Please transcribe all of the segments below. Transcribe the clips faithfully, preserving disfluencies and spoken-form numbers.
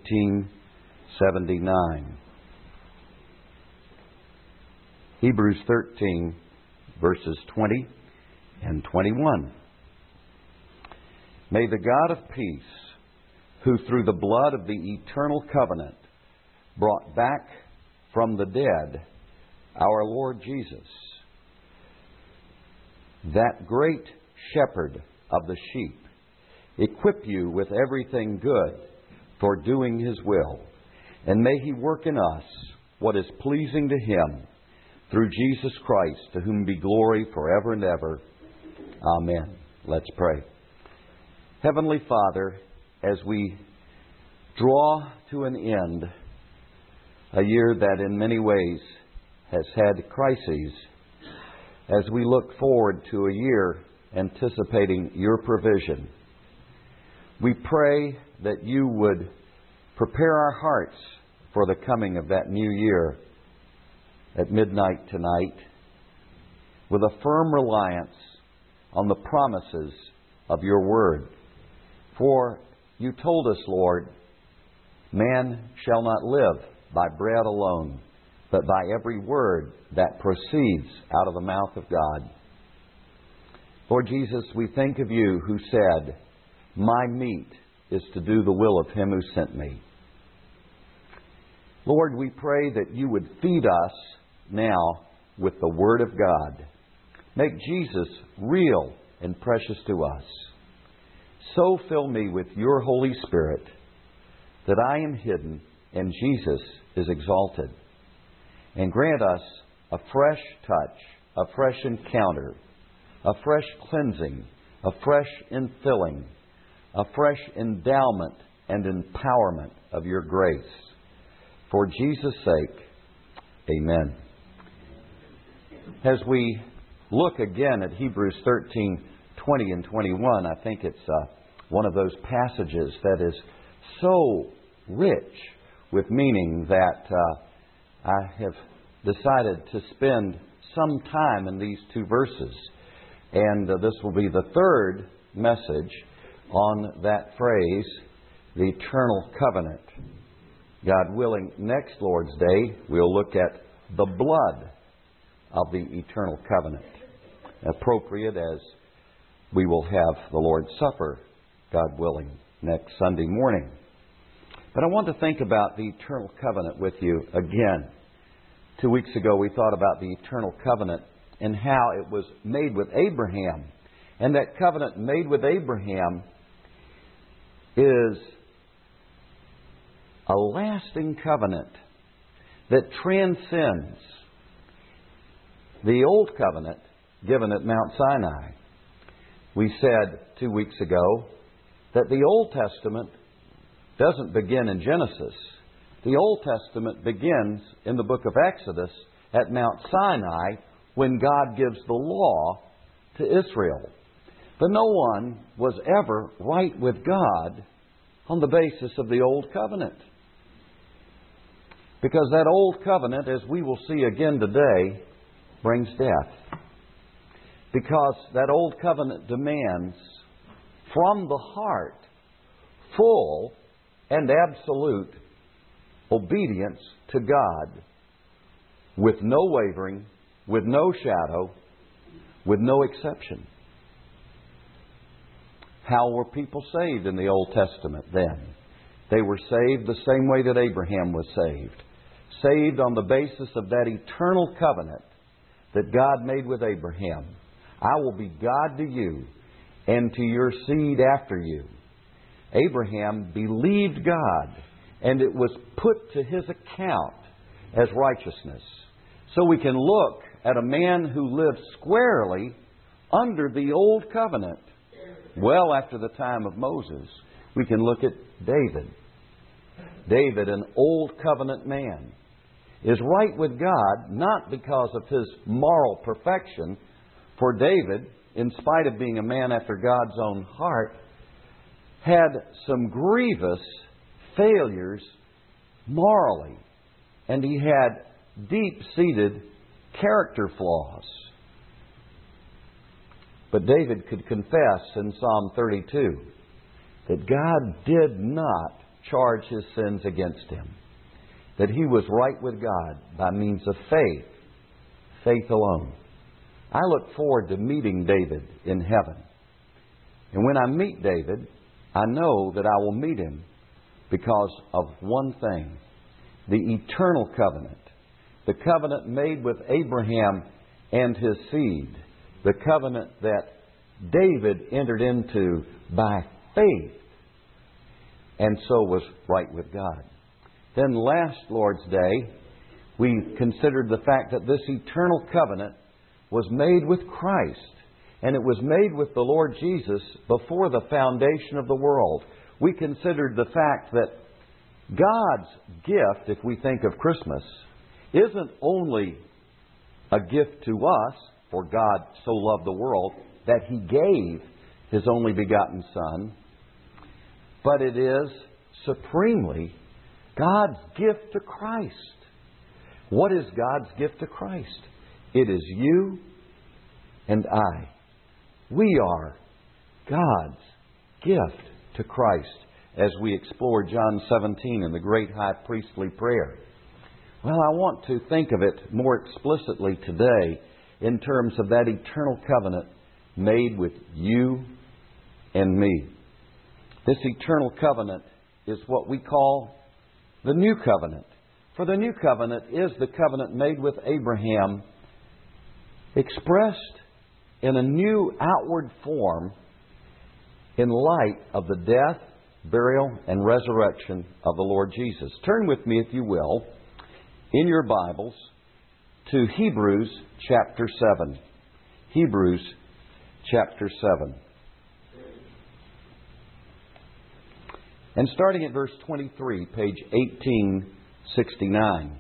eighteen seventy-nine. Hebrews thirteen, verses twenty and twenty-one. May the God of peace, who through the blood of the eternal covenant brought back from the dead our Lord Jesus, that great shepherd of the sheep, equip you with everything good for doing His will, and may He work in us what is pleasing to Him, through Jesus Christ, to whom be glory forever and ever. Amen. Let's pray. Heavenly Father, as we draw to an end a year that in many ways has had crises, as we look forward to a year anticipating Your provision, we pray that You would prepare our hearts for the coming of that new year at midnight tonight with a firm reliance on the promises of Your Word. For You told us, Lord, man shall not live by bread alone, but by every word that proceeds out of the mouth of God. Lord Jesus, we think of You who said, my meat is to do the will of Him who sent me. Lord, we pray that You would feed us now with the Word of God. Make Jesus real and precious to us. So fill me with Your Holy Spirit that I am hidden and Jesus is exalted. And grant us a fresh touch, a fresh encounter, a fresh cleansing, a fresh infilling, a fresh endowment and empowerment of Your grace. For Jesus' sake, amen. As we look again at Hebrews thirteen, twenty and twenty-one, I think it's uh, one of those passages that is so rich with meaning that uh, I have decided to spend some time in these two verses. And uh, this will be the third message on that phrase, the eternal covenant. God willing, next Lord's Day, we'll look at the blood of the eternal covenant, appropriate as we will have the Lord's Supper, God willing, next Sunday morning. But I want to think about the eternal covenant with you again. Two weeks ago we thought about the eternal covenant and how it was made with Abraham. And that covenant made with Abraham is a lasting covenant that transcends the old covenant given at Mount Sinai. We said two weeks ago that the Old Testament doesn't begin in Genesis. The Old Testament begins in the book of Exodus at Mount Sinai when God gives the law to Israel. But no one was ever right with God on the basis of the Old Covenant. Because that Old Covenant, as we will see again today, brings death. Because that Old Covenant demands from the heart full and absolute obedience to God with no wavering, with no shadow, with no exception. How were people saved in the Old Testament then? They were saved the same way that Abraham was saved. Saved on the basis of that eternal covenant that God made with Abraham. I will be God to you and to your seed after you. Abraham believed God, and it was put to his account as righteousness. So we can look at a man who lived squarely under the Old Covenant. Well after the time of Moses, we can look at David. David, an Old Covenant man, is right with God not because of his moral perfection. For David, in spite of being a man after God's own heart, had some grievous failures morally. And he had deep-seated character flaws. But David could confess in Psalm thirty-two that God did not charge his sins against him. That he was right with God by means of faith. Faith alone. I look forward to meeting David in heaven. And when I meet David, I know that I will meet him because of one thing. The eternal covenant. The covenant made with Abraham and his seed. The covenant that David entered into by faith. And so was right with God. Then last Lord's Day, we considered the fact that this eternal covenant was made with Christ. And it was made with the Lord Jesus before the foundation of the world. We considered the fact that God's gift, if we think of Christmas, isn't only a gift to us, for God so loved the world that He gave His only begotten Son, but it is supremely God's gift to Christ. What is God's gift to Christ? It is you and I. We are God's gift to Christ as we explore John seventeen in the great high priestly prayer. Well, I want to think of it more explicitly today in terms of that eternal covenant made with you and me. This eternal covenant is what we call the new covenant. For the new covenant is the covenant made with Abraham, expressed in a new outward form in light of the death, burial, and resurrection of the Lord Jesus. Turn with me, if you will, in your Bibles to Hebrews chapter seven. Hebrews chapter seven. And starting at verse twenty-three, page eighteen sixty-nine.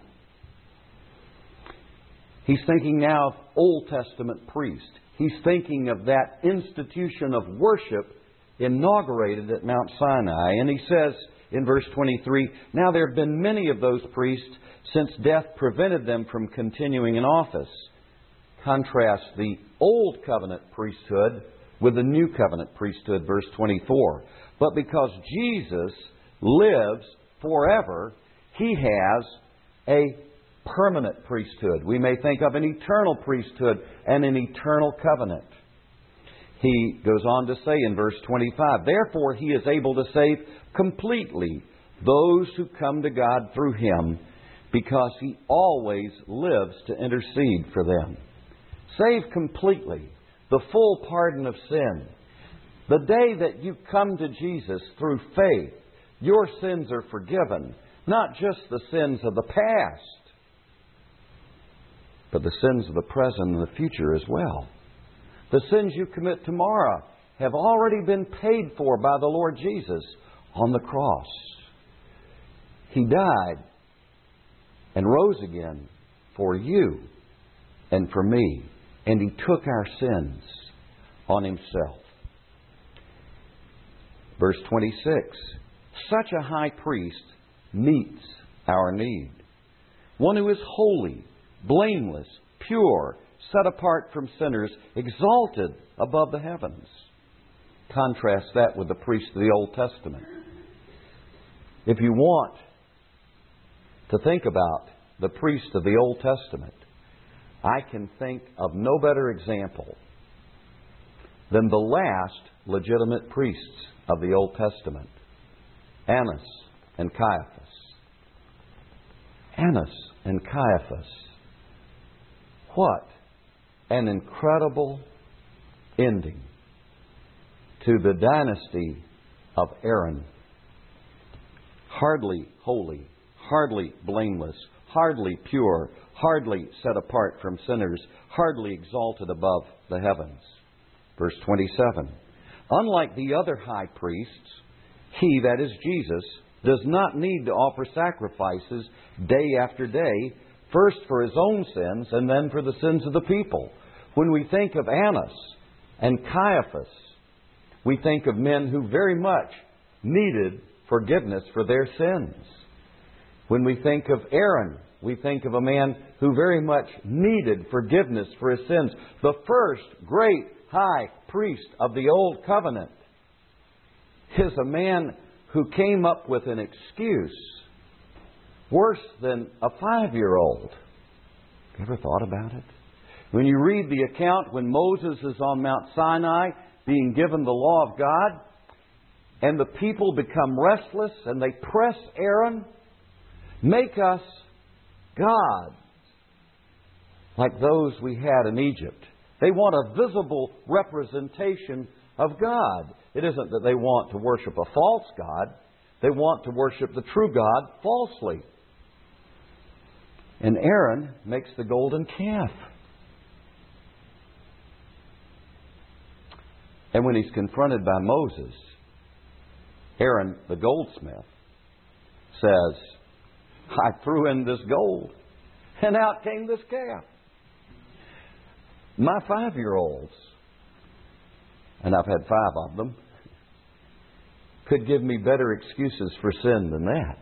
He's thinking now of Old Testament priest. He's thinking of that institution of worship inaugurated at Mount Sinai. And he says in verse twenty-three, "Now there have been many of those priests since death prevented them from continuing in office." Contrast the Old Covenant priesthood with the New Covenant priesthood, verse twenty-four. "But because Jesus lives forever, He has a permanent priesthood." We may think of an eternal priesthood and an eternal covenant. He goes on to say in verse twenty-five, "Therefore He is able to save completely those who come to God through Him, because He always lives to intercede for them." Save completely, the full pardon of sin. The day that you come to Jesus through faith, your sins are forgiven. Not just the sins of the past, but the sins of the present and the future as well. The sins you commit tomorrow have already been paid for by the Lord Jesus on the cross. He died and rose again for you and for me. And He took our sins on Himself. Verse twenty-six, "Such a high priest meets our need. One who is holy, blameless, pure, set apart from sinners, exalted above the heavens." Contrast that with the priest of the Old Testament. If you want to think about the priest of the Old Testament, I can think of no better example than the last legitimate priests of the Old Testament, Annas and Caiaphas. Annas and Caiaphas. What an incredible ending to the dynasty of Aaron. Hardly holy, hardly blameless, hardly pure, hardly set apart from sinners, hardly exalted above the heavens. Verse twenty-seven, "Unlike the other high priests, He, that is Jesus, does not need to offer sacrifices day after day, first for His own sins and then for the sins of the people." When we think of Annas and Caiaphas, we think of men who very much needed forgiveness for their sins. When we think of Aaron, we think of a man who very much needed forgiveness for his sins. The first great high priest of the Old Covenant is a man who came up with an excuse worse than a five-year-old. You ever thought about it? When you read the account when Moses is on Mount Sinai being given the law of God, and the people become restless and they press Aaron, make us gods like those we had in Egypt. They want a visible representation of God. It isn't that they want to worship a false God. They want to worship the true God falsely. And Aaron makes the golden calf. And when he's confronted by Moses, Aaron, the goldsmith, says, I threw in this gold, and out came this calf. My five-year-olds, and I've had five of them, could give me better excuses for sin than that.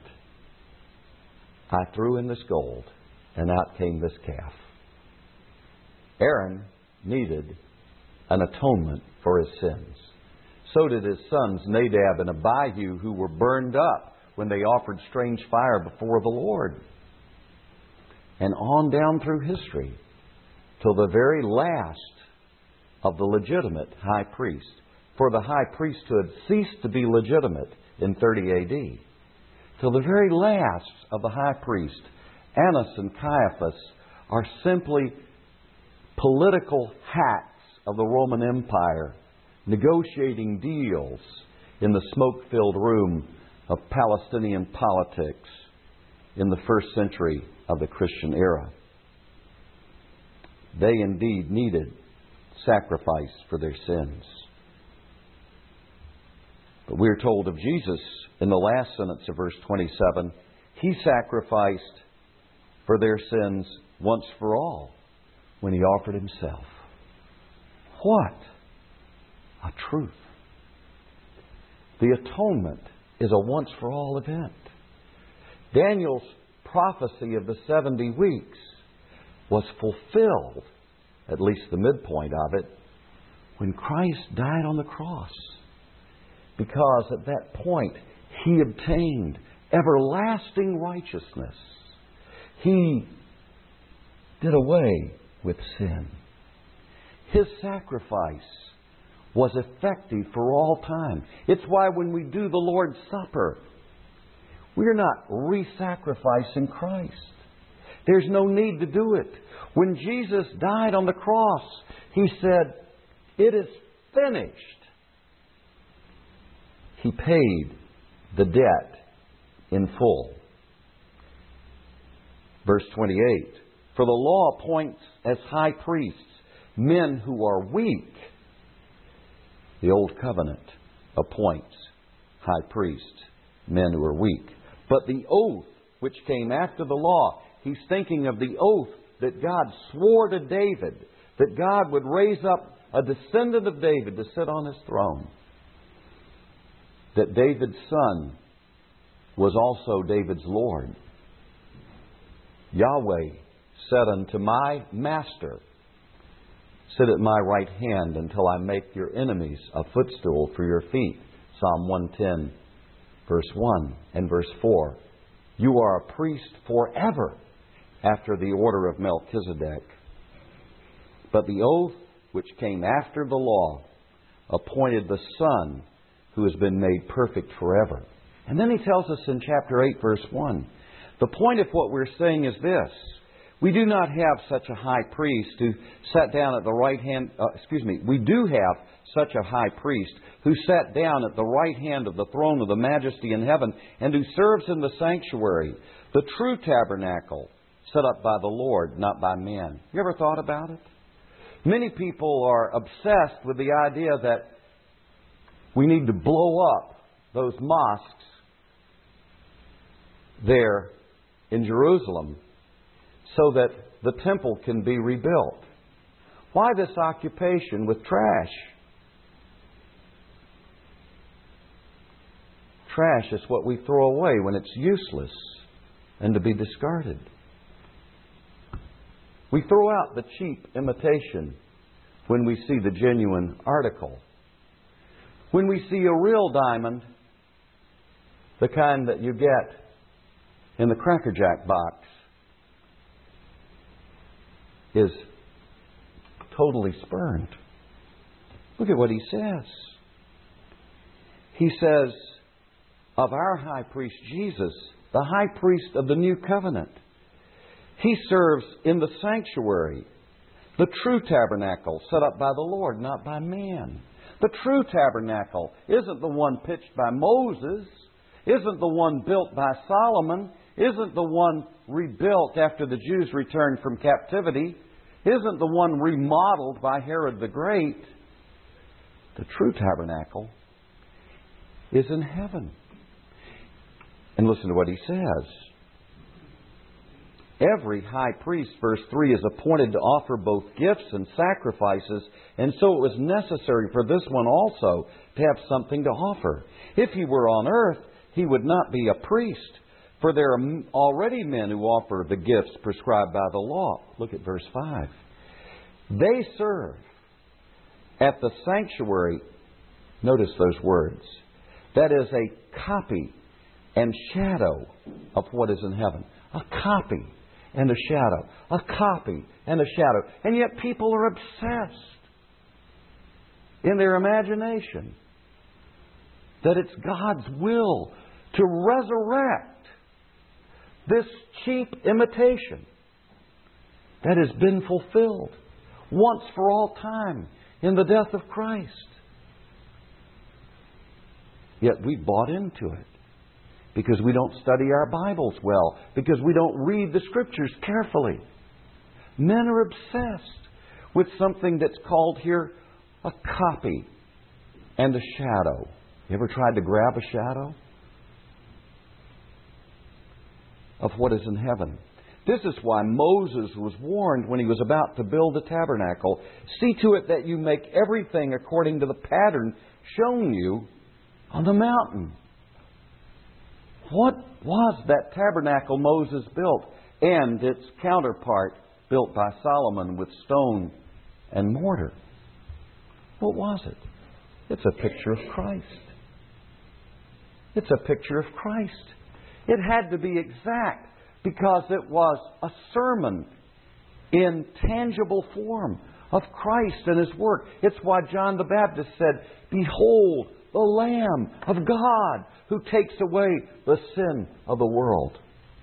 I threw in this gold, and out came this calf. Aaron needed an atonement for his sins. So did his sons Nadab and Abihu, who were burned up when they offered strange fire before the Lord. And on down through history, till the very last of the legitimate high priest. For the high priesthood ceased to be legitimate in thirty A D. Till the very last of the high priest, Annas and Caiaphas, are simply political hacks of the Roman Empire, negotiating deals in the smoke-filled room of Palestinian politics in the first century of the Christian era. They indeed needed sacrifice for their sins. But we are told of Jesus in the last sentence of verse twenty-seven, He sacrificed for their sins once for all when He offered Himself. What a truth! The atonement is a once-for-all event. Daniel's prophecy of the seventy weeks was fulfilled, at least the midpoint of it, when Christ died on the cross. Because at that point, He obtained everlasting righteousness. He did away with sin. His sacrifice was effective for all time. It's why when we do the Lord's Supper, we're not re-sacrificing Christ. There's no need to do it. When Jesus died on the cross, He said, "It is finished." He paid the debt in full. Verse twenty-eight, "For the law appoints as high priests men who are weak." The Old Covenant appoints high priests, men who are weak. But the oath which came after the law, he's thinking of the oath that God swore to David, that God would raise up a descendant of David to sit on His throne. That David's son was also David's Lord. Yahweh said unto my master, "Sit at my right hand until I make your enemies a footstool for your feet." Psalm one ten, verse one and verse four. You are a priest forever after the order of Melchizedek. But the oath which came after the law appointed the Son who has been made perfect forever. And then he tells us in chapter eight, verse one, the point of what we're saying is this: we do not have such a high priest who sat down at the right hand, uh, excuse me, we do have such a high priest who sat down at the right hand of the throne of the majesty in heaven and who serves in the sanctuary, the true tabernacle set up by the Lord, not by men. You ever thought about it? Many people are obsessed with the idea that we need to blow up those mosques there in Jerusalem so that the temple can be rebuilt. Why this occupation with trash? Trash is what we throw away when it's useless and to be discarded. We throw out the cheap imitation when we see the genuine article. When we see a real diamond, the kind that you get in the Cracker Jack box, is totally spurned. Look at what he says. He says of our high priest Jesus, the high priest of the new covenant, he serves in the sanctuary, the true tabernacle set up by the Lord, not by man. The true tabernacle isn't the one pitched by Moses, isn't the one built by Solomon, isn't the one rebuilt after the Jews returned from captivity, isn't the one remodeled by Herod the Great. The true tabernacle is in heaven. And listen to what he says. Every high priest, verse three, is appointed to offer both gifts and sacrifices, and so it was necessary for this one also to have something to offer. If he were on earth, he would not be a priest, for there are already men who offer the gifts prescribed by the law. Look at verse five. They serve at the sanctuary, notice those words, that is a copy and shadow of what is in heaven. A copy and a shadow. A copy and a shadow. And yet people are obsessed in their imagination that it's God's will to resurrect this cheap imitation that has been fulfilled once for all time in the death of Christ. Yet we bought into it because we don't study our Bibles well, because we don't read the Scriptures carefully. Men are obsessed with something that's called here a copy and a shadow. You ever tried to grab a shadow of what is in heaven? This is why Moses was warned when he was about to build the tabernacle. See to it that you make everything according to the pattern shown you on the mountain. What was that tabernacle Moses built and its counterpart built by Solomon with stone and mortar? What was it? It's a picture of Christ. It's a picture of Christ. It had to be exact because it was a sermon in tangible form of Christ and His work. It's why John the Baptist said, "Behold, the Lamb of God who takes away the sin of the world."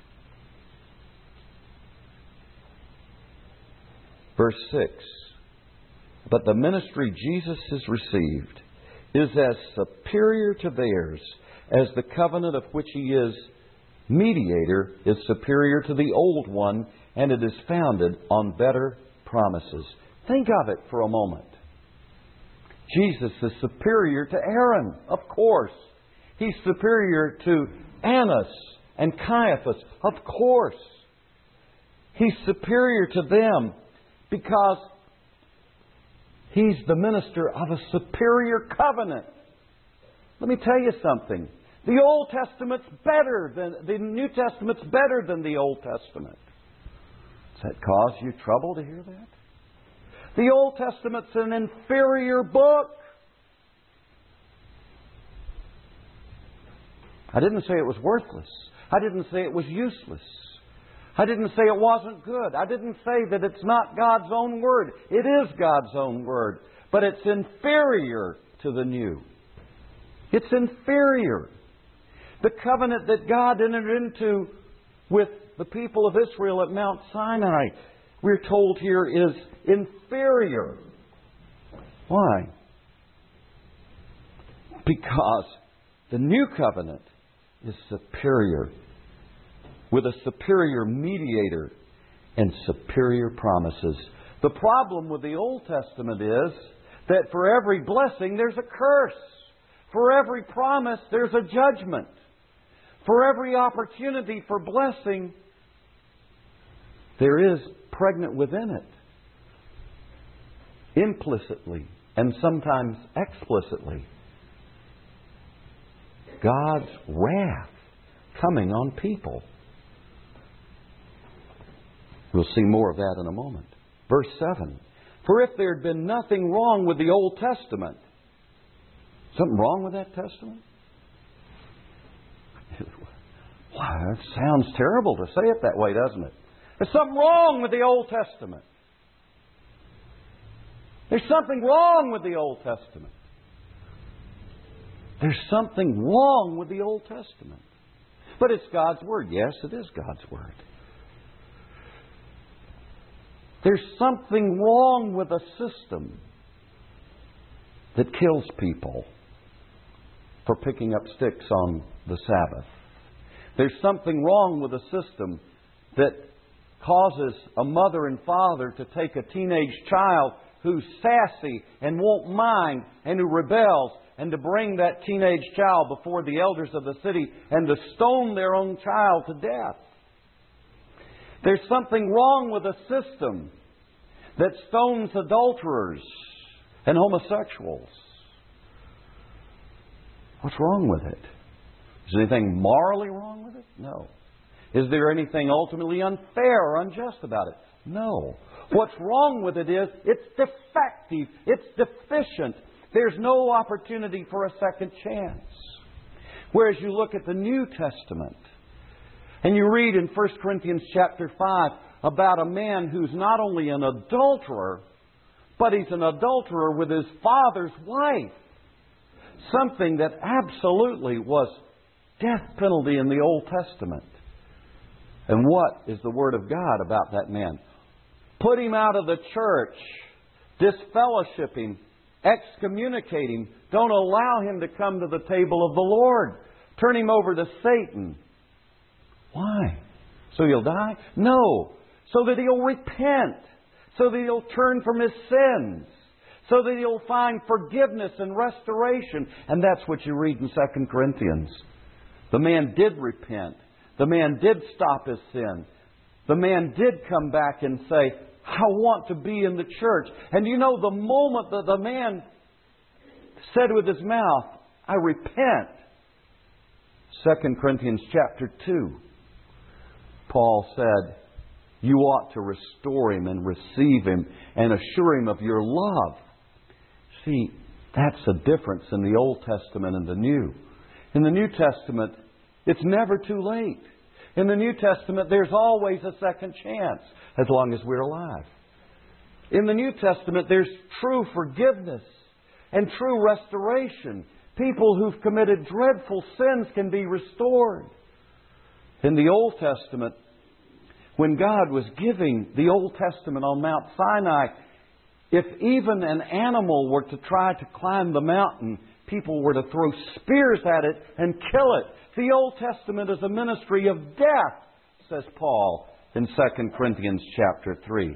Verse six. But the ministry Jesus has received is as superior to theirs as the covenant of which He is mediator is superior to the old one, and it is founded on better promises. Think of it for a moment. Jesus is superior to Aaron, of course. He's superior to Annas and Caiaphas, of course. He's superior to them because He's the minister of a superior covenant. Let me tell you something. The Old Testament's better than the New Testament's better than the Old Testament. Does that cause you trouble to hear that? The Old Testament's an inferior book. I didn't say it was worthless. I didn't say it was useless. I didn't say it wasn't good. I didn't say that it's not God's own Word. It is God's own Word. But it's inferior to the New. It's inferior. The covenant that God entered into with the people of Israel at Mount Sinai, we're told here, is inferior. Why? Because the new covenant is superior, with a superior mediator and superior promises. The problem with the Old Testament is that for every blessing there's a curse. For every promise there's a judgment. For every opportunity for blessing there is pregnant within it, implicitly and sometimes explicitly, God's wrath coming on people. We'll see more of that in a moment. Verse seven. For if there had been nothing wrong with the Old Testament, something wrong with that Testament? Wow, that sounds terrible to say it that way, doesn't it? There's something wrong with the Old Testament. There's something wrong with the Old Testament. There's something wrong with the Old Testament. But it's God's Word. Yes, it is God's Word. There's something wrong with a system that kills people for picking up sticks on the Sabbath. There's something wrong with a system that causes a mother and father to take a teenage child who's sassy and won't mind and who rebels, and to bring that teenage child before the elders of the city and to stone their own child to death. There's something wrong with a system that stones adulterers and homosexuals. What's wrong with it? Is there anything morally wrong with it? No. Is there anything ultimately unfair or unjust about it? No. What's wrong with it is it's defective. It's deficient. There's no opportunity for a second chance. Whereas you look at the New Testament and you read in First Corinthians chapter five about a man who's not only an adulterer, but he's an adulterer with his father's wife. Something that absolutely was death penalty in the Old Testament. And what is the Word of God about that man? Put him out of the church. Disfellowship him. Excommunicate him. Don't allow him to come to the table of the Lord. Turn him over to Satan. Why? So he'll die? No. So that he'll repent. So that he'll turn from his sins. So that he'll find forgiveness and restoration. And that's what you read in Second Corinthians. The man did repent. The man did stop his sin. The man did come back and say, I want to be in the church. And you know, the moment that the man said with his mouth, I repent. Second Corinthians chapter two. Paul said, you ought to restore him and receive him and assure him of your love. See, that's a difference in the Old Testament and the New. In the New Testament, it's never too late. In the New Testament, there's always a second chance, as long as we're alive. In the New Testament, there's true forgiveness and true restoration. People who've committed dreadful sins can be restored. In the Old Testament, when God was giving the Old Testament on Mount Sinai, if even an animal were to try to climb the mountain, people were to throw spears at it and kill it. The Old Testament is a ministry of death, says Paul in Second Corinthians chapter three.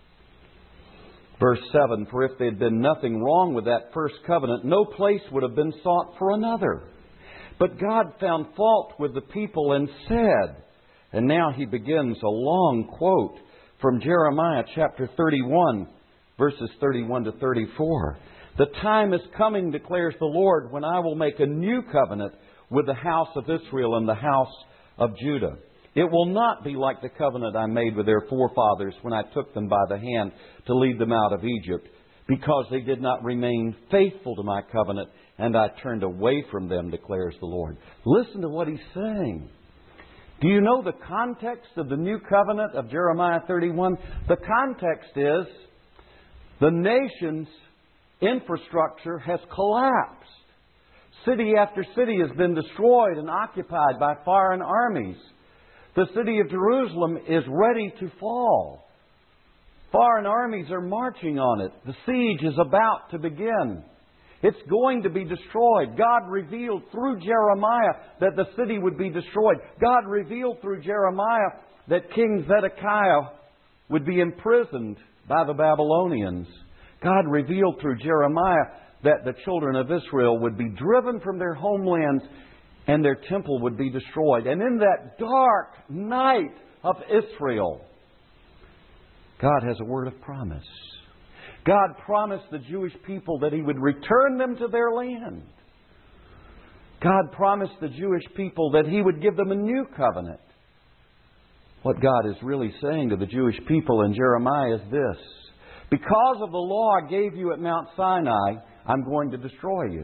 Verse seven, for if there had been nothing wrong with that first covenant, no place would have been sought for another. But God found fault with the people and said, and now he begins a long quote from Jeremiah chapter thirty-one, verses thirty-one to thirty-four. The time is coming, declares the Lord, when I will make a new covenant with the house of Israel and the house of Judah. It will not be like the covenant I made with their forefathers when I took them by the hand to lead them out of Egypt, because they did not remain faithful to my covenant, and I turned away from them, declares the Lord. Listen to what he's saying. Do you know the context of the new covenant of Jeremiah thirty-one? The context is the nation's infrastructure has collapsed. City after city has been destroyed and occupied by foreign armies. The city of Jerusalem is ready to fall. Foreign armies are marching on it. The siege is about to begin. It's going to be destroyed. God revealed through Jeremiah that the city would be destroyed. God revealed through Jeremiah that King Zedekiah would be imprisoned by the Babylonians. God revealed through Jeremiah that the children of Israel would be driven from their homelands and their temple would be destroyed. And in that dark night of Israel, God has a word of promise. God promised the Jewish people that He would return them to their land. God promised the Jewish people that He would give them a new covenant. What God is really saying to the Jewish people in Jeremiah is this: because of the law I gave you at Mount Sinai, I'm going to destroy you.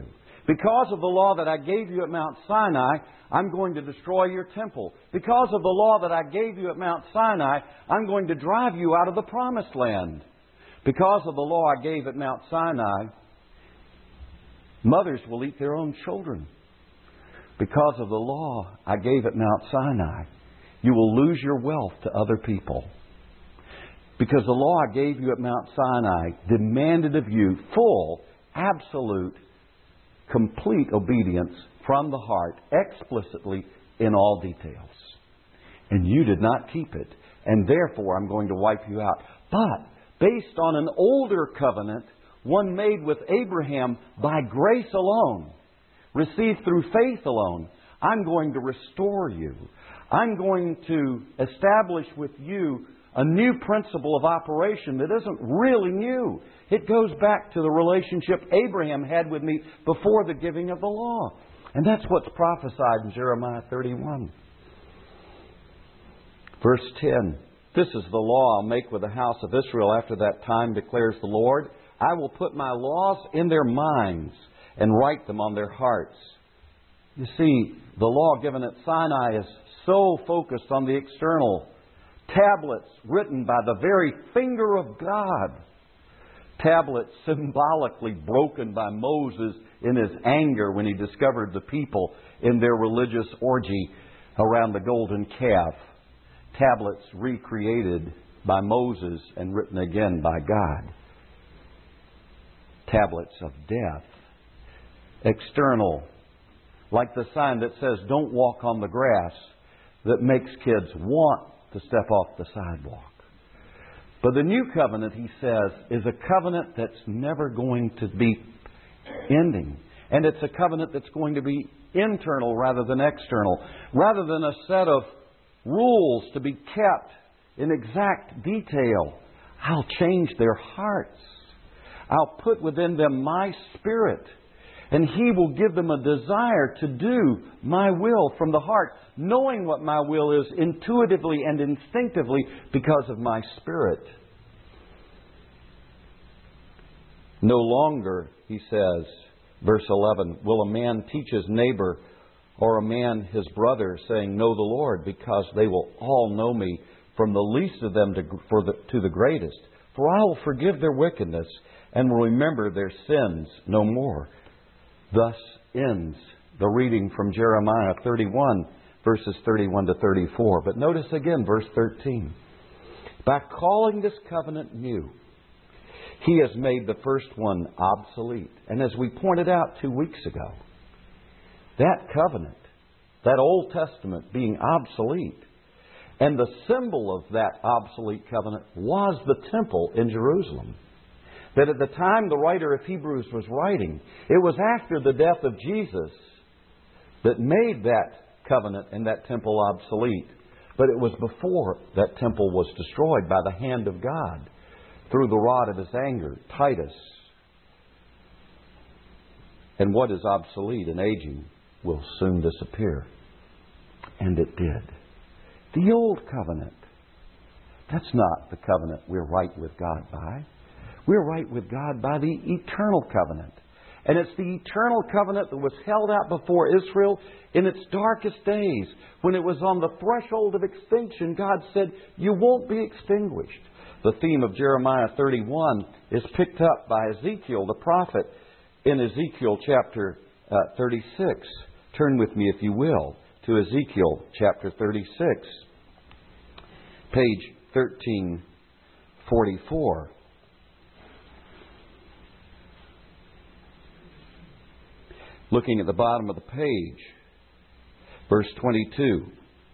Because of the law that I gave you at Mount Sinai, I'm going to destroy your temple. Because of the law that I gave you at Mount Sinai, I'm going to drive you out of the promised land. Because of the law I gave at Mount Sinai, mothers will eat their own children. Because of the law I gave at Mount Sinai, you will lose your wealth to other people. Because the law I gave you at Mount Sinai demanded of you full, absolute, complete obedience from the heart, explicitly in all details. And you did not keep it, and therefore I'm going to wipe you out. But based on an older covenant, one made with Abraham by grace alone, received through faith alone, I'm going to restore you. I'm going to establish with you a new principle of operation that isn't really new. It goes back to the relationship Abraham had with me before the giving of the law. And that's what's prophesied in Jeremiah thirty-one. Verse ten. This is the law I'll make with the house of Israel after that time, declares the Lord. I will put my laws in their minds and write them on their hearts. You see, the law given at Sinai is so focused on the external. Tablets written by the very finger of God. Tablets symbolically broken by Moses in his anger when he discovered the people in their religious orgy around the golden calf. Tablets recreated by Moses and written again by God. Tablets of death. External. Like the sign that says, don't walk on the grass, that makes kids want to step off the sidewalk. But the new covenant, he says, is a covenant that's never going to be ending. And it's a covenant that's going to be internal rather than external. Rather than a set of rules to be kept in exact detail, I'll change their hearts. I'll put within them my Spirit. And He will give them a desire to do my will from the heart, knowing what my will is intuitively and instinctively because of my Spirit. No longer, he says, verse eleven, will a man teach his neighbor or a man his brother, saying, know the Lord, because they will all know me, from the least of them to, for the, to the greatest. For I will forgive their wickedness and will remember their sins no more. Thus ends the reading from Jeremiah thirty-one, verses thirty-one to thirty-four. But notice again verse thirteen. By calling this covenant new, He has made the first one obsolete. And as we pointed out two weeks ago, that covenant, that Old Testament being obsolete, and the symbol of that obsolete covenant was the temple in Jerusalem. That at the time the writer of Hebrews was writing, it was after the death of Jesus that made that covenant and that temple obsolete. But it was before that temple was destroyed by the hand of God through the rod of His anger, Titus. And what is obsolete and aging will soon disappear. And it did. The old covenant, that's not the covenant we're right with God by. We're right with God by the eternal covenant. And it's the eternal covenant that was held out before Israel in its darkest days. When it was on the threshold of extinction, God said, you won't be extinguished. The theme of Jeremiah thirty-one is picked up by Ezekiel, the prophet, in Ezekiel chapter uh, thirty-six. Turn with me, if you will, to Ezekiel chapter thirty-six, page thirteen forty-four. Looking at the bottom of the page, verse twenty-two.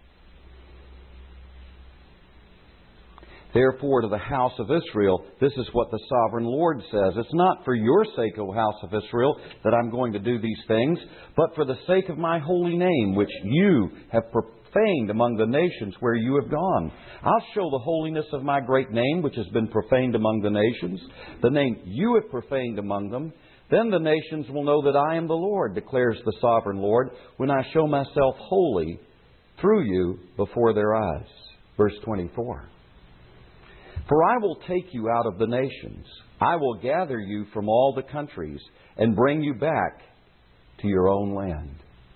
Therefore, to the house of Israel, this is what the sovereign Lord says. It's not for your sake, O house of Israel, that I'm going to do these things, but for the sake of my holy name, which you have profaned among the nations where you have gone. I'll show the holiness of my great name, which has been profaned among the nations, the name you have profaned among them. Then the nations will know that I am the Lord, declares the sovereign Lord, when I show myself holy through you before their eyes. Verse twenty-four. For I will take you out of the nations. I will gather you from all the countries and bring you back to your own land.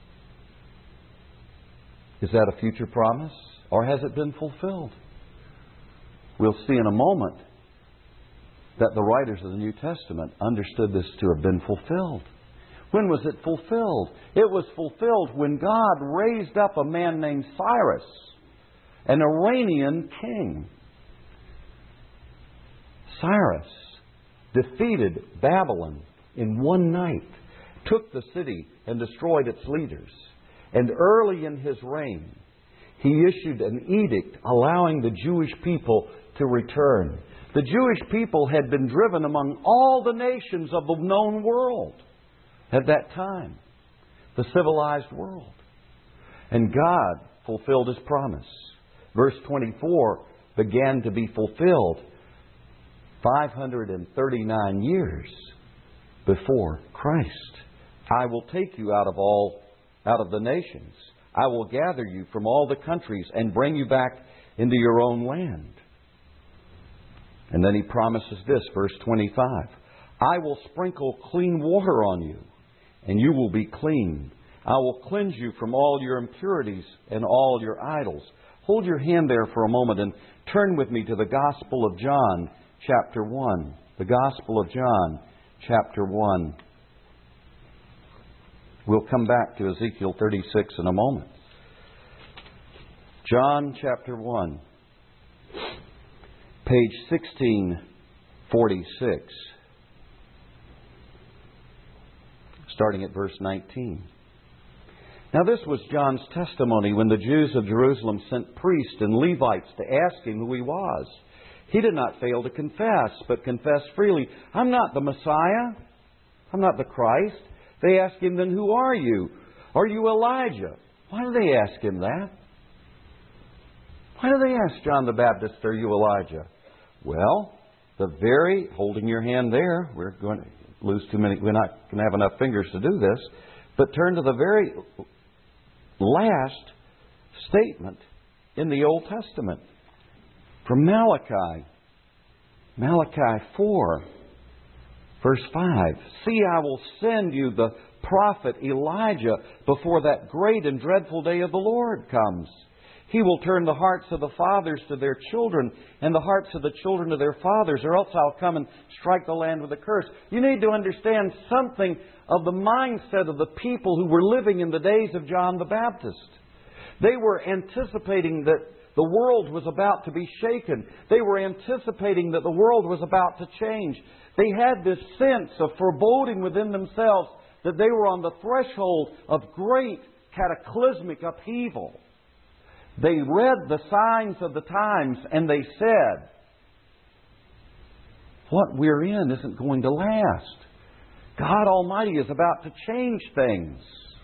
Is that a future promise? Or has it been fulfilled? We'll see in a moment that the writers of the New Testament understood this to have been fulfilled. When was it fulfilled? It was fulfilled when God raised up a man named Cyrus, an Iranian king. Cyrus defeated Babylon in one night, took the city and destroyed its leaders. And early in his reign, he issued an edict allowing the Jewish people to return. The Jewish people had been driven among all the nations of the known world at that time, the civilized world. And God fulfilled His promise. Verse twenty-four began to be fulfilled five hundred thirty-nine years before Christ. I will take you out of all, out of the nations. I will gather you from all the countries and bring you back into your own land. And then He promises this, verse twenty-five. I will sprinkle clean water on you, and you will be clean. I will cleanse you from all your impurities and all your idols. Hold your hand there for a moment and turn with me to the Gospel of John, chapter one. The Gospel of John, chapter one. We'll come back to Ezekiel thirty-six in a moment. John chapter one, page sixteen forty-six, starting at verse nineteen. Now this was John's testimony when the Jews of Jerusalem sent priests and Levites to ask him who he was. He did not fail to confess, but confessed freely, I'm not the Messiah. I'm not the Christ. They asked him, then who are you? Are you Elijah? Why do they ask him that? Why do they ask John the Baptist, are you Elijah? Well, the very, holding your hand there, we're going to lose too many, we're not going to have enough fingers to do this, but turn to the very last statement in the Old Testament. From Malachi, Malachi four, verse five. See, I will send you the prophet Elijah before that great and dreadful day of the Lord comes. He will turn the hearts of the fathers to their children and the hearts of the children to their fathers, or else I'll come and strike the land with a curse. You need to understand something of the mindset of the people who were living in the days of John the Baptist. They were anticipating that the world was about to be shaken. They were anticipating that the world was about to change. They had this sense of foreboding within themselves that they were on the threshold of great cataclysmic upheaval. They read the signs of the times and they said, what we're in isn't going to last. God Almighty is about to change things.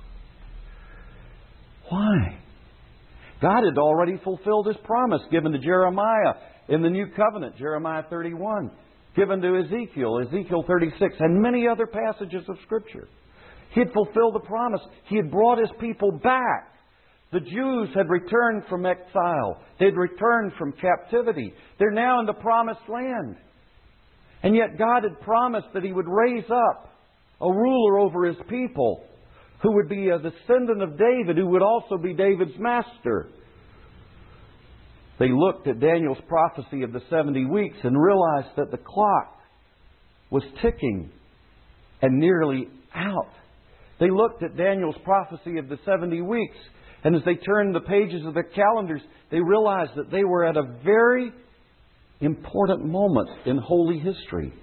Why? God had already fulfilled His promise given to Jeremiah in the New Covenant, Jeremiah thirty-one, given to Ezekiel, Ezekiel thirty-six, and many other passages of Scripture. He had fulfilled the promise. He had brought His people back. The Jews had returned from exile. They'd returned from captivity. They're now in the promised land. And yet God had promised that He would raise up a ruler over His people who would be a descendant of David, who would also be David's master. They looked at Daniel's prophecy of the seventy weeks and realized that the clock was ticking and nearly out. They looked at Daniel's prophecy of the seventy weeks, and as they turned the pages of their calendars, they realized that they were at a very important moment in holy history.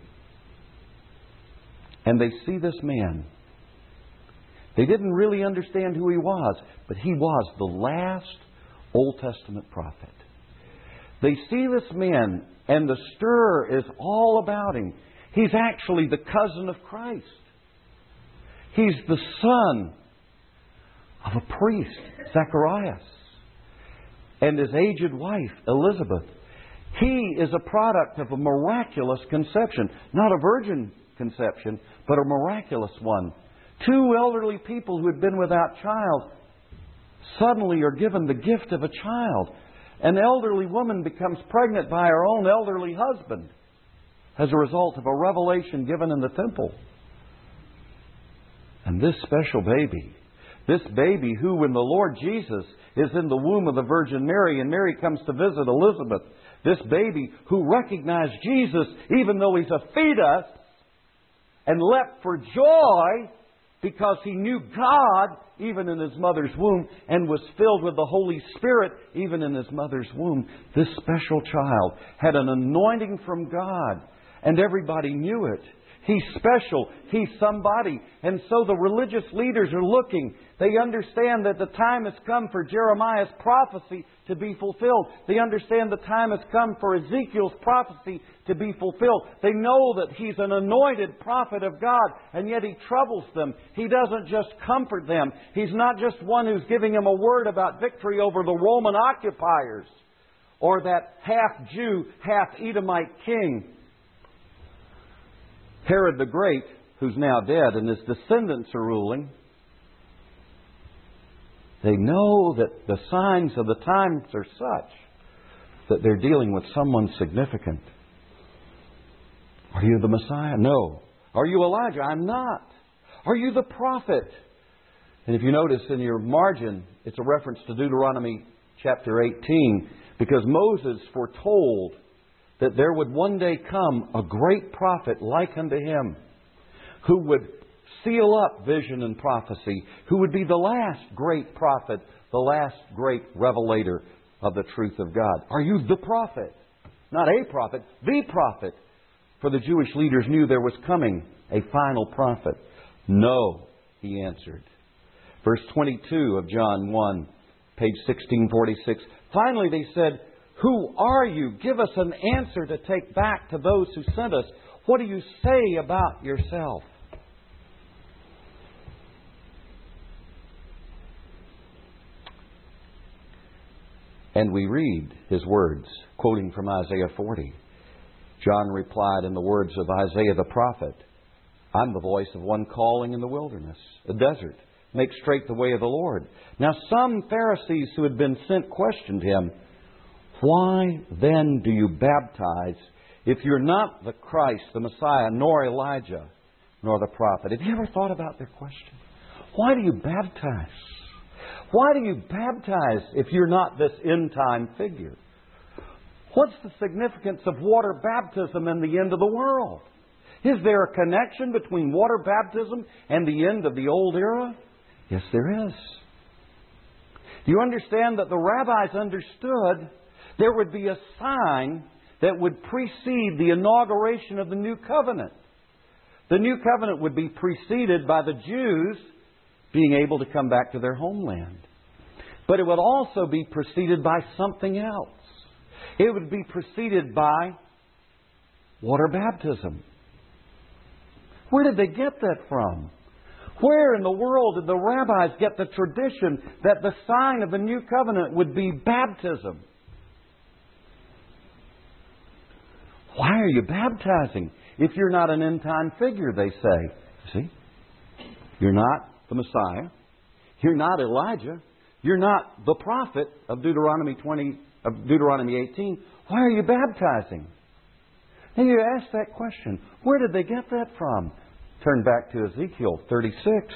And they see this man. They didn't really understand who he was, but he was the last Old Testament prophet. They see this man, and the stir is all about him. He's actually the cousin of Christ. He's the son of a priest, Zacharias, and his aged wife, Elizabeth. He is a product of a miraculous conception. Not a virgin conception, but a miraculous one. Two elderly people who had been without child suddenly are given the gift of a child. An elderly woman becomes pregnant by her own elderly husband as a result of a revelation given in the temple. And this special baby, this baby who, when the Lord Jesus is in the womb of the Virgin Mary and Mary comes to visit Elizabeth, this baby who recognized Jesus even though he's a fetus and leapt for joy because he knew God even in his mother's womb and was filled with the Holy Spirit even in his mother's womb. This special child had an anointing from God and everybody knew it. He's special. He's somebody. And so the religious leaders are looking. They understand that the time has come for Jeremiah's prophecy to be fulfilled. They understand the time has come for Ezekiel's prophecy to be fulfilled. They know that he's an anointed prophet of God, and yet he troubles them. He doesn't just comfort them. He's not just one who's giving them a word about victory over the Roman occupiers or that half Jew, half Edomite king, Herod the Great, who's now dead, and his descendants are ruling. They know that the signs of the times are such that they're dealing with someone significant. Are you the Messiah? No. Are you Elijah? I'm not. Are you the prophet? And if you notice in your margin, it's a reference to Deuteronomy chapter eighteen, because Moses foretold that there would one day come a great prophet like unto him, who would seal up vision and prophecy, who would be the last great prophet, the last great revelator of the truth of God. Are you the prophet? Not a prophet, the prophet. For the Jewish leaders knew there was coming a final prophet. No, he answered. Verse twenty-two of John one, page sixteen forty-six. Finally they said, "Who are you? Give us an answer to take back to those who sent us. What do you say about yourself?" And we read his words, quoting from Isaiah forty. John replied in the words of Isaiah the prophet, "I'm the voice of one calling in the wilderness, a desert. Make straight the way of the Lord." Now some Pharisees who had been sent questioned him, "Why then do you baptize if you're not the Christ, the Messiah, nor Elijah, nor the prophet?" Have you ever thought about their question? Why do you baptize? Why do you baptize if you're not this end-time figure? What's the significance of water baptism and the end of the world? Is there a connection between water baptism and the end of the old era? Yes, there is. Do you understand that the rabbis understood there would be a sign that would precede the inauguration of the New Covenant? The New Covenant would be preceded by the Jews being able to come back to their homeland. But it would also be preceded by something else. It would be preceded by water baptism. Where did they get that from? Where in the world did the rabbis get the tradition that the sign of the New Covenant would be baptism? Why are you baptizing if you're not an end-time figure, they say. See? You're not the Messiah. You're not Elijah. You're not the prophet of Deuteronomy twenty, of Deuteronomy eighteen. Why are you baptizing? And you ask that question. Where did they get that from? Turn back to Ezekiel thirty-six.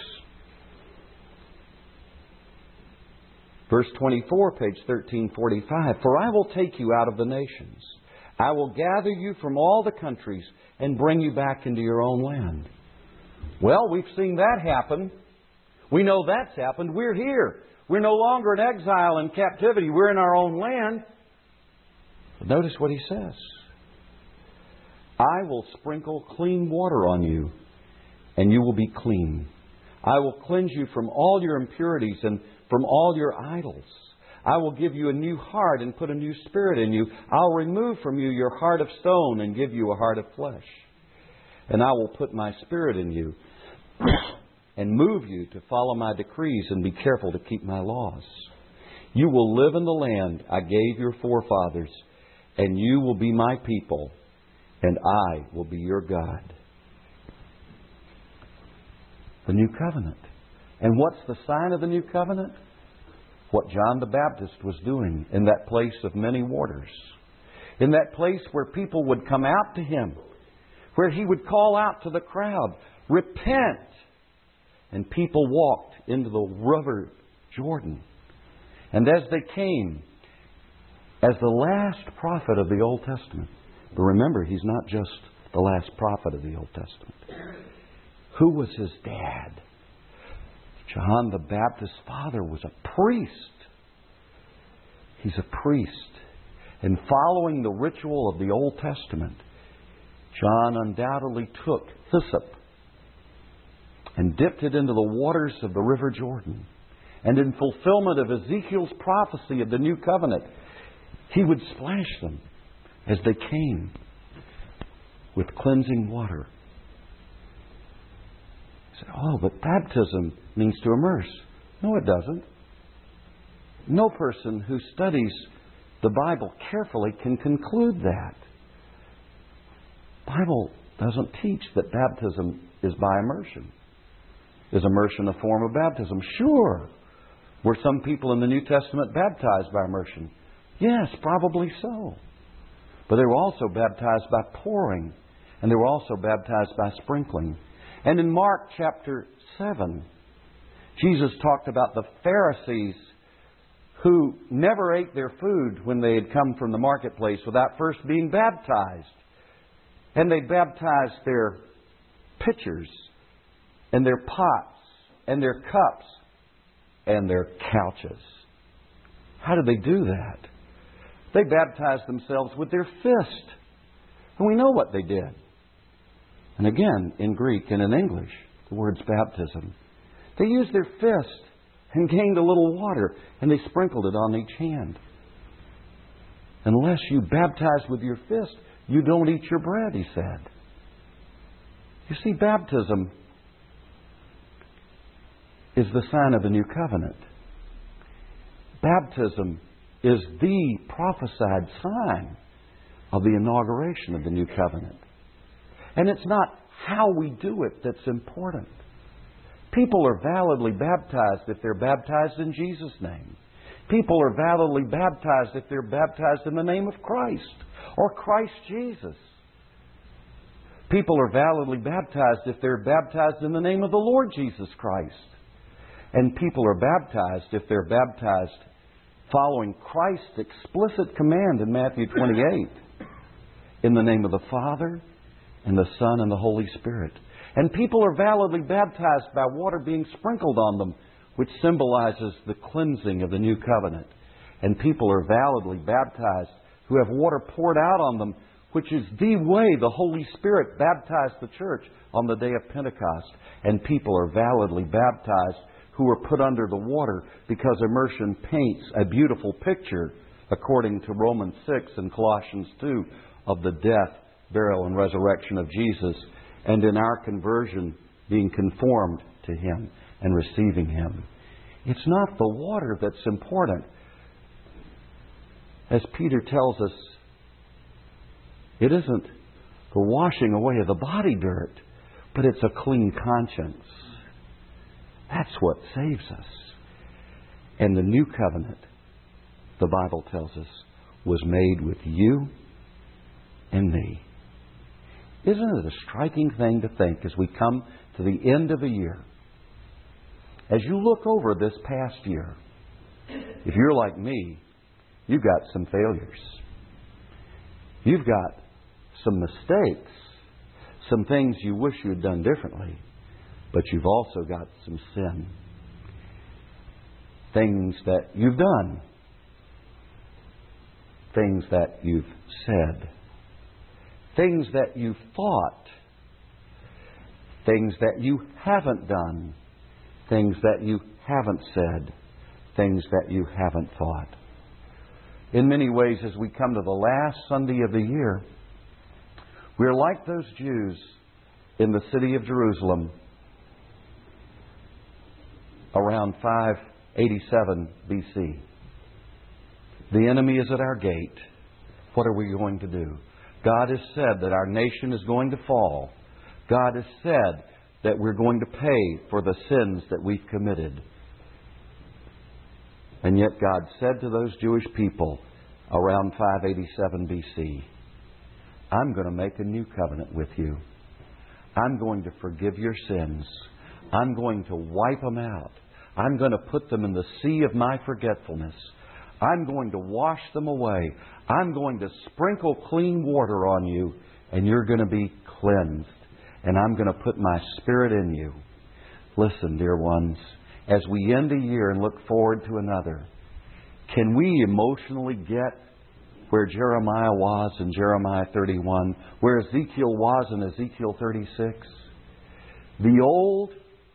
Verse twenty-four, page thirteen forty-five. "For I will take you out of the nations. I will gather you from all the countries and bring you back into your own land." Well, we've seen that happen. We know that's happened. We're here. We're no longer in exile and captivity. We're in our own land. But notice what he says. "I will sprinkle clean water on you, and you will be clean. I will cleanse you from all your impurities and from all your idols. I will give you a new heart and put a new spirit in you. I'll remove from you your heart of stone and give you a heart of flesh. And I will put my spirit in you and move you to follow my decrees and be careful to keep my laws. You will live in the land I gave your forefathers, and you will be my people, and I will be your God." The New Covenant. And what's the sign of the New Covenant? What John the Baptist was doing in that place of many waters. In that place where people would come out to him. Where he would call out to the crowd, "Repent and people walked into the river Jordan. And as they came, as the last prophet of the Old Testament, but remember, he's not just the last prophet of the Old Testament. Who was his dad? John the Baptist's father was a priest. He's a priest. And following the ritual of the Old Testament, John undoubtedly took hyssop and dipped it into the waters of the River Jordan. And in fulfillment of Ezekiel's prophecy of the New Covenant, he would splash them as they came with cleansing water. You say, oh, but baptism means to immerse. No, it doesn't. No person who studies the Bible carefully can conclude that. The Bible doesn't teach that baptism is by immersion. Is immersion a form of baptism? Sure. Were some people in the New Testament baptized by immersion? Yes, probably so. But they were also baptized by pouring. And they were also baptized by sprinkling. And in Mark chapter seven, Jesus talked about the Pharisees who never ate their food when they had come from the marketplace without first being baptized. And they baptized their pitchers and their pots and their cups and their couches. How did they do that? They baptized themselves with their fist. And we know what they did. And again, in Greek and in English, the word's baptism. They used their fist and gained a little water, and they sprinkled it on each hand. Unless you baptize with your fist, you don't eat your bread, he said. You see, baptism is the sign of the new covenant. Baptism is the prophesied sign of the inauguration of the new covenant. And it's not how we do it that's important. People are validly baptized if they're baptized in Jesus' name. People are validly baptized if they're baptized in the name of Christ or Christ Jesus. People are validly baptized if they're baptized in the name of the Lord Jesus Christ. And people are baptized if they're baptized following Christ's explicit command in Matthew twenty-eight, in the name of the Father, and the Son, and the Holy Spirit. And people are validly baptized by water being sprinkled on them, which symbolizes the cleansing of the new covenant. And people are validly baptized who have water poured out on them, which is the way the Holy Spirit baptized the church on the day of Pentecost. And people are validly baptized who are put under the water because immersion paints a beautiful picture, according to Romans six and Colossians two, of the death, burial, and resurrection of Jesus, and in our conversion being conformed to Him and receiving Him. It's not the water that's important. As Peter tells us, it isn't the washing away of the body dirt, but it's a clean conscience. That's what saves us. And the new covenant, the Bible tells us, was made with you and me. Isn't it a striking thing to think as we come to the end of a year, as you look over this past year, if you're like me, you've got some failures. You've got some mistakes, some things you wish you had done differently, but you've also got some sin. Things that you've done, things that you've said, things that you've thought, things that you haven't done, things that you haven't said, things that you haven't thought. In many ways, as we come to the last Sunday of the year, we're like those Jews in the city of Jerusalem around five eighty-seven B C. The enemy is at our gate. What are we going to do? God has said that our nation is going to fall. God has said that we're going to pay for the sins that we've committed. And yet God said to those Jewish people around five eighty-seven B C, I'm going to make a new covenant with you. I'm going to forgive your sins. I'm going to wipe them out. I'm going to put them in the sea of my forgetfulness. I'm going to wash them away. I'm going to sprinkle clean water on you, and you're going to be cleansed. And I'm going to put my Spirit in you. Listen, dear ones, as we end a year and look forward to another, can we emotionally get where Jeremiah was in Jeremiah thirty-one, where Ezekiel was in Ezekiel thirty-six? The old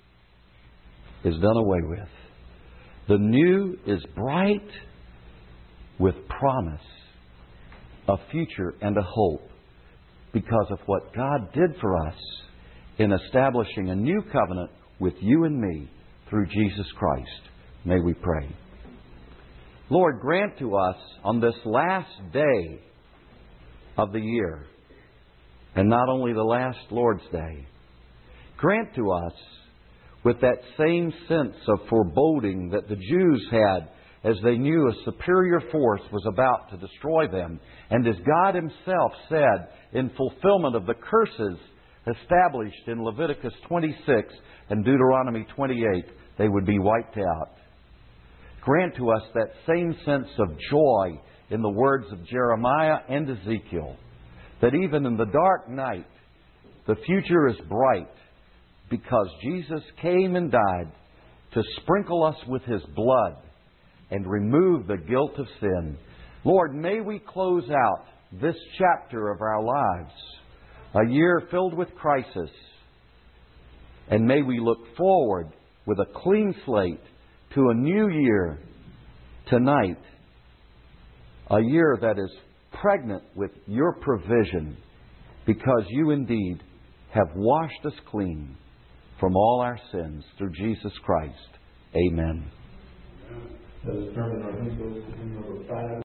is done away with. The new is bright with promise, a future and a hope, because of what God did for us in establishing a new covenant with you and me through Jesus Christ. May we pray. Lord, grant to us on this last day of the year, and not only the last Lord's Day, grant to us with that same sense of foreboding that the Jews had as they knew a superior force was about to destroy them. And as God Himself said in fulfillment of the curses established in Leviticus twenty-six and Deuteronomy twenty-eight, they would be wiped out. Grant to us that same sense of joy in the words of Jeremiah and Ezekiel, that even in the dark night, the future is bright because Jesus came and died to sprinkle us with His blood and remove the guilt of sin. Lord, may we close out this chapter of our lives, a year filled with crisis, and may we look forward with a clean slate to a new year tonight, a year that is pregnant with Your provision, because You indeed have washed us clean from all our sins through Jesus Christ. Amen. Let us turn in our hymn book to hymn number five.